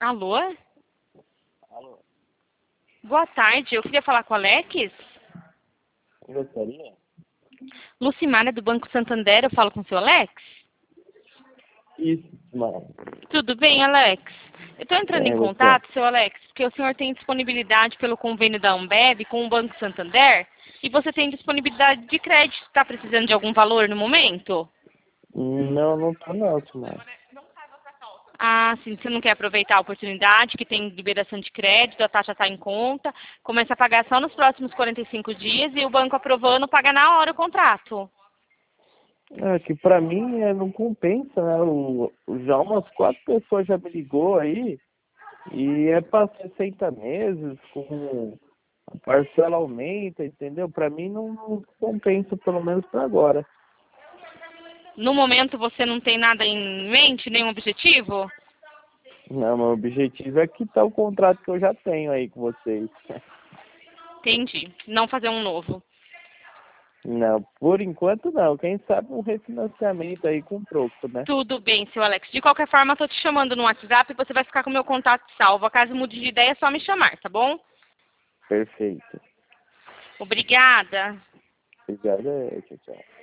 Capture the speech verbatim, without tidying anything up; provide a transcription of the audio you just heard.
Alô? Alô, Boa tarde, eu queria falar com o Alex. gostaria? Lucimara, do Banco Santander, eu falo com o seu Alex? Isso, mano. Tudo bem, Alex? Eu estou entrando É, em você. contato, seu Alex, porque o senhor tem disponibilidade pelo convênio da Ambev com o Banco Santander e você tem disponibilidade de crédito. Está precisando de algum valor no momento? Não, não tô não, mano. Ah, sim, você não quer aproveitar a oportunidade que tem liberação de crédito, a taxa está em conta, começa a pagar só nos próximos quarenta e cinco dias e o banco aprovando paga na hora o contrato. É que pra mim é, não compensa, né? O, o- já umas quatro pessoas já me ligou aí e é pra sessenta meses, com a parcela aumenta, entendeu? Pra mim não, não compensa, pelo menos pra agora. No momento você não tem nada em mente, nenhum objetivo? Não, meu objetivo é quitar o contrato que eu já tenho aí com vocês. Entendi. Não fazer um novo. Não, por enquanto não. Quem sabe um refinanciamento aí com troco, né? Tudo bem, seu Alex. De qualquer forma, eu tô te chamando no WhatsApp e você vai ficar com o meu contato salvo. Caso mude de ideia, é só me chamar, tá bom? Perfeito. Obrigada. Obrigado, é, tchau, tchau.